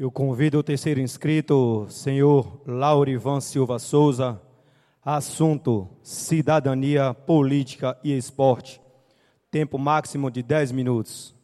Eu convido o terceiro inscrito, senhor Laurivan Silva Souza, assunto cidadania, política e esporte. Tempo máximo de 10 minutos.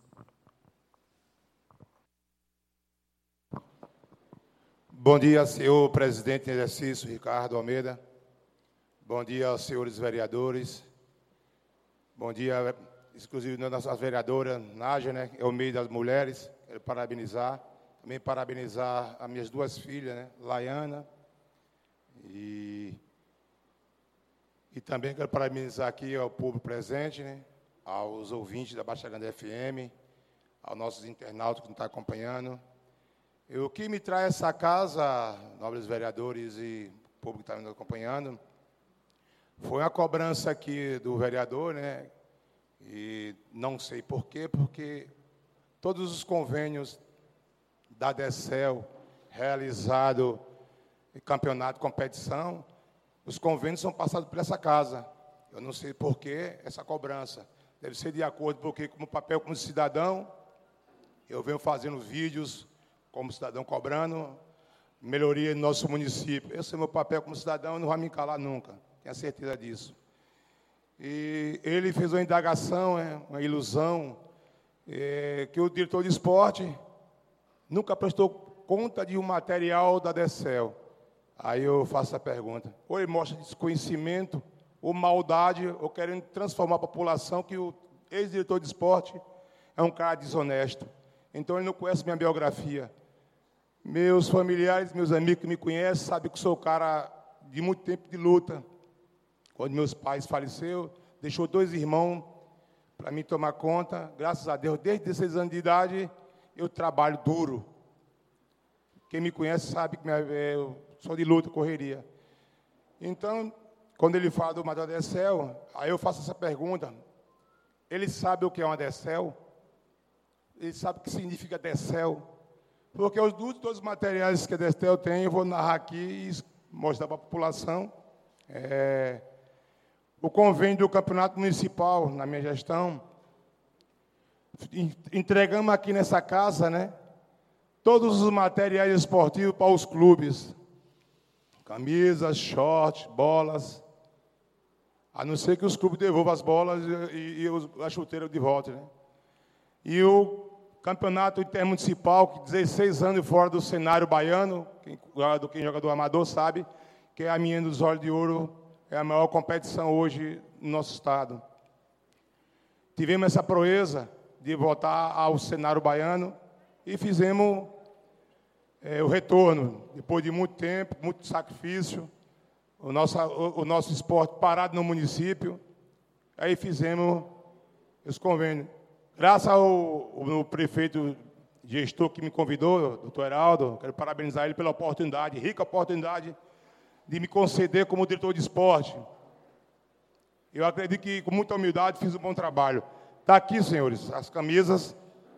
Bom dia, senhor presidente em exercício, Ricardo Almeida. Bom dia aos senhores vereadores. Bom dia, exclusivo das nossas vereadoras, Nádia, né, é o meio das mulheres. Quero parabenizar. Também parabenizar as minhas duas filhas, né, Laiana. E também quero parabenizar aqui ao público presente, né, aos ouvintes da Baixa Grande FM, aos nossos internautas que nos estão acompanhando. O que me traz essa casa, nobres vereadores e público que está nos acompanhando, foi uma cobrança aqui do vereador, né, e não sei por quê, porque todos os convênios da DECEL, realizado em campeonato, competição, os convênios são passados por essa casa. Eu não sei por que essa cobrança. Deve ser de acordo, porque como papel como cidadão, eu venho fazendo vídeos como cidadão cobrando melhoria no nosso município. Esse é o meu papel como cidadão, eu não vou me calar nunca, tenho certeza disso. E ele fez uma indagação, uma ilusão, que o diretor de esporte nunca prestou conta de um material da DECEL. Aí eu faço a pergunta. Ou ele mostra desconhecimento, ou maldade, ou querendo transformar a população, que o ex-diretor de esporte é um cara desonesto. Então ele não conhece minha biografia. Meus familiares, meus amigos que me conhecem, sabem que sou um cara de muito tempo de luta. Quando meus pais faleceram, deixou 2 irmãos para mim tomar conta. Graças a Deus, desde 16 anos de idade, eu trabalho duro. Quem me conhece sabe que eu sou de luta, correria. Então, quando ele fala do material da DECEL, aí eu faço essa pergunta. Ele sabe o que é uma DECEL? Ele sabe o que significa DECEL? Porque os todos os materiais que a DECEL tem, eu vou narrar aqui e mostrar para a população. O convênio do campeonato municipal, na minha gestão, entregamos aqui nessa casa, né, todos os materiais esportivos para os clubes. Camisas, shorts, bolas. A não ser que os clubes devolvam as bolas e a chuteira de volta, né? E o campeonato intermunicipal, que 16 anos fora do cenário baiano, quem joga do amador sabe, que é a Menina dos Olhos de Ouro, é a maior competição hoje no nosso estado. Tivemos essa proeza de voltar ao cenário baiano e fizemos o retorno, depois de muito tempo, muito sacrifício, o nosso esporte parado no município, aí fizemos esse convênio. Graças ao prefeito gestor que me convidou, doutor Heraldo, quero parabenizar ele pela oportunidade, rica oportunidade, de me conceder como diretor de esporte. Eu acredito que, com muita humildade, fiz um bom trabalho. Está aqui, senhores, as camisas.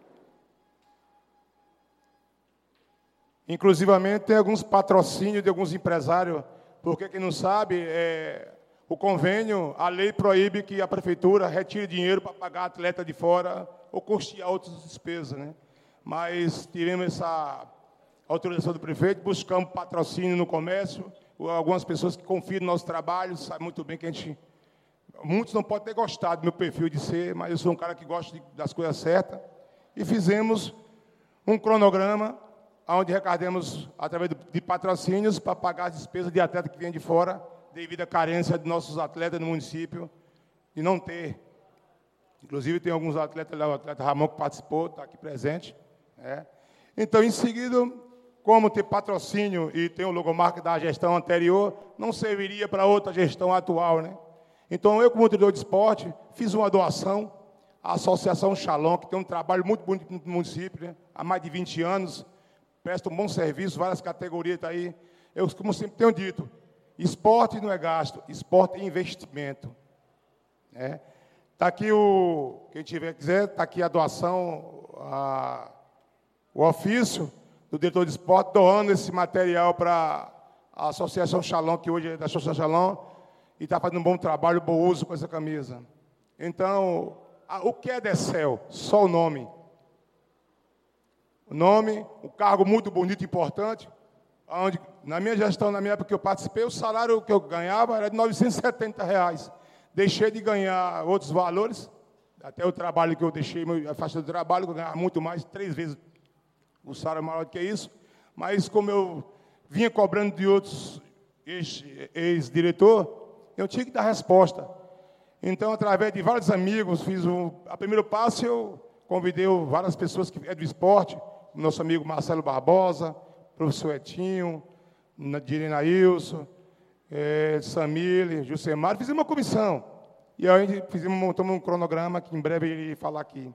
Inclusivamente, tem alguns patrocínios de alguns empresários, porque, quem não sabe, o convênio, a lei proíbe que a prefeitura retire dinheiro para pagar atleta de fora ou custear outras despesas, né? Mas tivemos essa autorização do prefeito, buscamos patrocínio no comércio, algumas pessoas que confiam no nosso trabalho, sabem muito bem que a gente... Muitos não podem ter gostado do meu perfil de ser, mas eu sou um cara que gosta das coisas certas. E fizemos um cronograma, onde arrecadamos, através de patrocínios, para pagar as despesas de atleta que vem de fora, devido à carência de nossos atletas no município, de não ter. Inclusive, tem alguns atletas lá, o atleta Ramon, que participou, está aqui presente. Então, em seguida, como tem patrocínio e tem o logomarca da gestão anterior, não serviria para outra gestão atual, né? Então, eu, como diretor de esporte, fiz uma doação à Associação Shalom, que tem um trabalho muito bonito no município, né? Há mais de 20 anos, presta um bom serviço, várias categorias está aí. Eu, como sempre tenho dito, esporte não é gasto, esporte é investimento. Está aqui quem quiser, está aqui a doação, o ofício do diretor de esporte, doando esse material para a Associação Shalom, que hoje é da Associação Shalom, e está fazendo um bom trabalho, bom uso com essa camisa. Então, o que é DECEL? Só o nome. o nome, um cargo muito bonito e importante, onde, na minha gestão, na minha época que eu participei, o salário que eu ganhava era de R$ 970. Deixei de ganhar outros valores, até o trabalho que eu deixei, a faixa do trabalho, que eu ganhava muito mais, 3 vezes o salário maior do que isso, mas como eu vinha cobrando de outros ex-diretor, eu tinha que dar resposta. Então, através de vários amigos, fiz a primeiro passo, eu convidei várias pessoas que é do esporte, nosso amigo Marcelo Barbosa, professor Etinho, Direna Ilson, Samile, Jusemar, fizemos uma comissão. E aí montamos um cronograma que em breve ele irei falar aqui.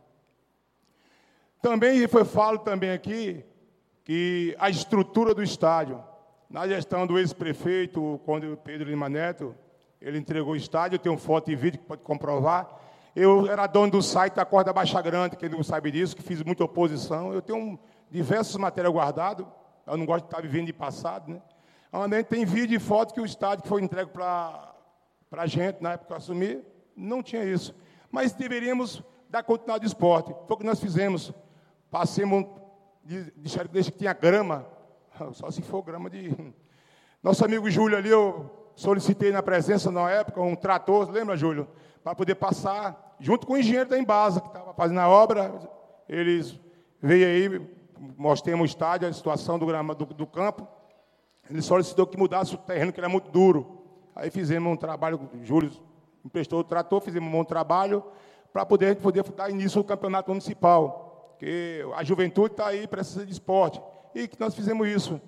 Também falo também aqui que a estrutura do estádio, na gestão do ex-prefeito, quando Pedro Lima Neto, ele entregou o estádio, eu tenho foto e vídeo que pode comprovar. Eu era dono do site da Corda Baixa Grande, quem não sabe disso, que fiz muita oposição. Eu tenho diversos materiais guardados, eu não gosto de estar vivendo de passado, né? Onde tem vídeo e foto que o estádio que foi entregue para a gente, na época que eu assumi, não tinha isso. Mas deveríamos dar continuidade ao esporte. Foi o que nós fizemos. Passemos, deixa que tinha grama, só se for grama de... Nosso amigo Júlio ali, eu solicitei na presença, na época, um trator, lembra, Júlio? Para poder passar, junto com o engenheiro da Embasa, que estava fazendo a obra. Eles veio aí, mostramos o estádio, a situação do campo. Ele solicitou que mudasse o terreno, que era muito duro. Aí fizemos um trabalho, o Júlio emprestou o trator, fizemos um bom trabalho para a gente poder dar início ao campeonato municipal. Porque a juventude está aí, precisa de esporte. E que nós fizemos isso.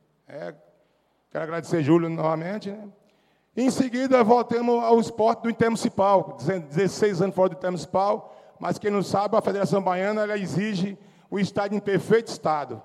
Quero agradecer Júlio novamente, né? Em seguida, voltamos ao esporte do intermunicipal, 16 anos fora do intermunicipal, mas quem não sabe, a Federação Baiana ela exige o estádio em perfeito estado.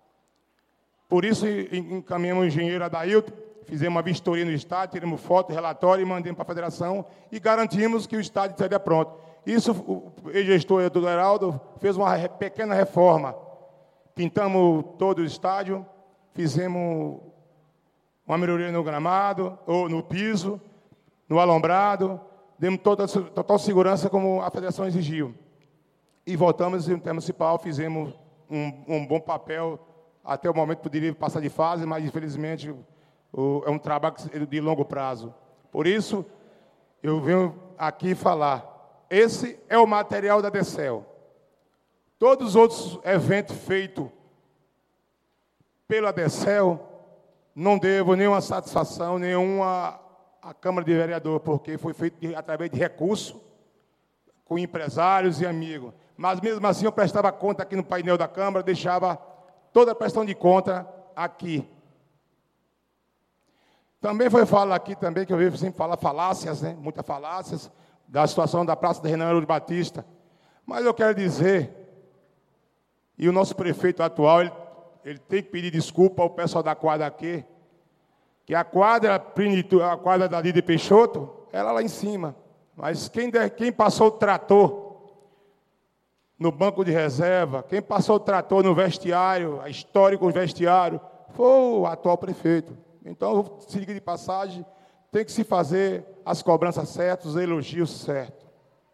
Por isso, encaminhamos o engenheiro Adailton, fizemos uma vistoria no estádio, tiramos foto, relatório e mandamos para a federação e garantimos que o estádio estaria pronto. Isso, o ex-gestor Eduardo Heraldo fez uma pequena reforma. Pintamos todo o estádio, fizemos uma melhoria no gramado, ou no piso, no alombrado, demos total segurança como a federação exigiu. E voltamos no intermunicipal, fizemos um bom papel, até o momento poderia passar de fase, mas infelizmente é um trabalho de longo prazo. Por isso, eu venho aqui falar, esse é o material da DECEL. Todos os outros eventos feitos pela DECEL, não devo nenhuma satisfação, nenhuma à Câmara de Vereador, porque foi feito através de recurso, com empresários e amigos. Mas, mesmo assim, eu prestava conta aqui no painel da Câmara, deixava toda a prestação de conta aqui. Também foi falado aqui, também, que eu vejo sempre falar falácias, né? Muitas falácias, da situação da Praça da Renan Araújo Batista. Mas eu quero dizer, e o nosso prefeito atual, ele tem que pedir desculpa ao pessoal da quadra aqui, que a quadra da Lídia Peixoto, ela lá em cima. Mas quem passou o trator no banco de reserva, quem passou o trator no vestiário, a histórico vestiário, foi o atual prefeito. Então, se liga de passagem, tem que se fazer as cobranças certas, os elogios certos.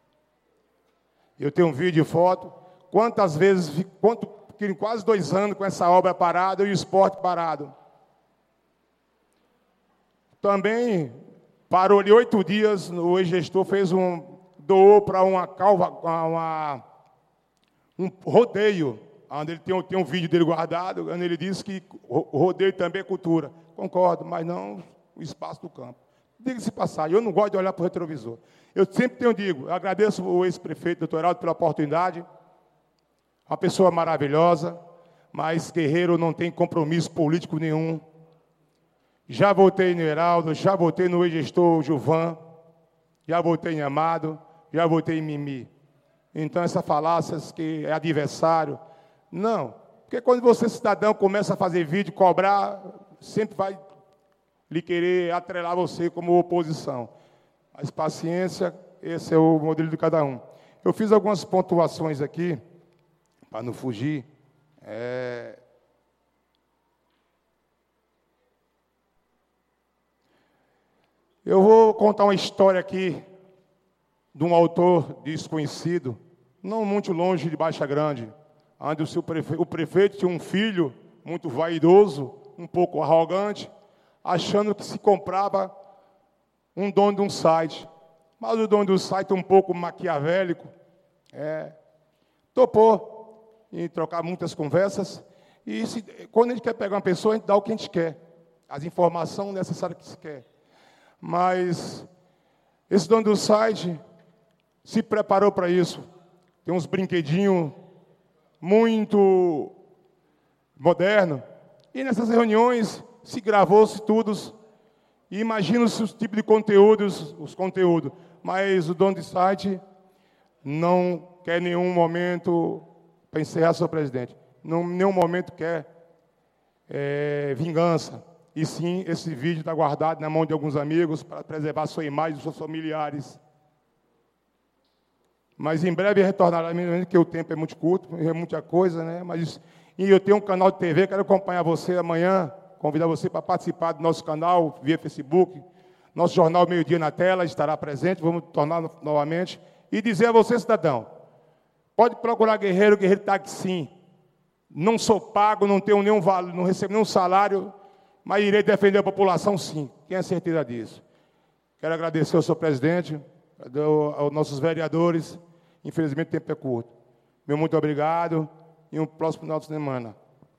Eu tenho um vídeo e foto, quantas vezes, em quase 2 anos com essa obra parada e o esporte parado. Também parou ali 8 dias, o ex-gestor doou para um rodeio, onde ele tem um vídeo dele guardado, onde ele disse que o rodeio também é cultura. Concordo, mas não o espaço do campo. Diga-se passagem, eu não gosto de olhar para o retrovisor. Eu sempre eu agradeço o ex-prefeito, doutor Heraldo, pela oportunidade. Uma pessoa maravilhosa, mas guerreiro não tem compromisso político nenhum. Já votei no Heraldo, já votei no ex-gestor Gilvan, já votei em Amado, já votei em Mimi. Então, essa falácias que é adversário, não. Porque quando você, cidadão, começa a fazer vídeo, cobrar, sempre vai lhe querer atrelar você como oposição. Mas paciência, esse é o modelo de cada um. Eu fiz algumas pontuações aqui, para não fugir. Eu vou contar uma história aqui de um autor desconhecido, não muito longe de Baixa Grande, onde o prefeito tinha um filho muito vaidoso, um pouco arrogante, achando que se comprava um dono de um site. Mas o dono do site, um pouco maquiavélico, topou em trocar muitas conversas. E quando a gente quer pegar uma pessoa, a gente dá o que a gente quer, as informações necessárias que se quer. Mas esse dono do site se preparou para isso. Tem uns brinquedinhos muito modernos. E nessas reuniões se gravou-se tudo. E imagina-se os tipos de conteúdos, os conteúdos. Mas o dono do site não quer em nenhum momento, para encerrar, senhor presidente, em nenhum momento quer vingança. E sim, esse vídeo está guardado na mão de alguns amigos para preservar a sua imagem dos seus familiares. Mas em breve retornará, porque o tempo é muito curto, é muita coisa, né? E eu tenho um canal de TV, quero acompanhar você amanhã, convidar você para participar do nosso canal, via Facebook. Nosso jornal Meio Dia na Tela estará presente, vamos tornar novamente. E dizer a você, cidadão, pode procurar Guerreiro, Guerreiro está aqui sim. Não sou pago, não tenho nenhum valor, não recebo nenhum salário, mas irei defender a população sim. Tenha certeza disso. Quero agradecer ao senhor presidente, aos nossos vereadores. Infelizmente o tempo é curto. Meu muito obrigado e um próximo final de semana.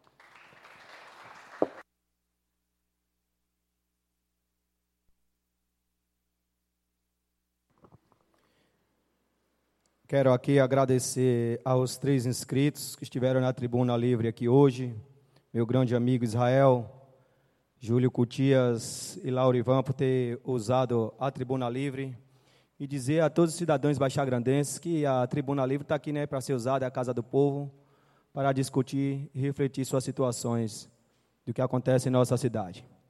Quero aqui agradecer aos 3 inscritos que estiveram na tribuna livre aqui hoje, meu grande amigo Israel, Júlio Cutias e Laurivan, por ter usado a tribuna livre, e dizer a todos os cidadãos baixagrandenses que a tribuna livre está aqui, né, para ser usada, é a casa do povo, para discutir e refletir suas situações do que acontece em nossa cidade.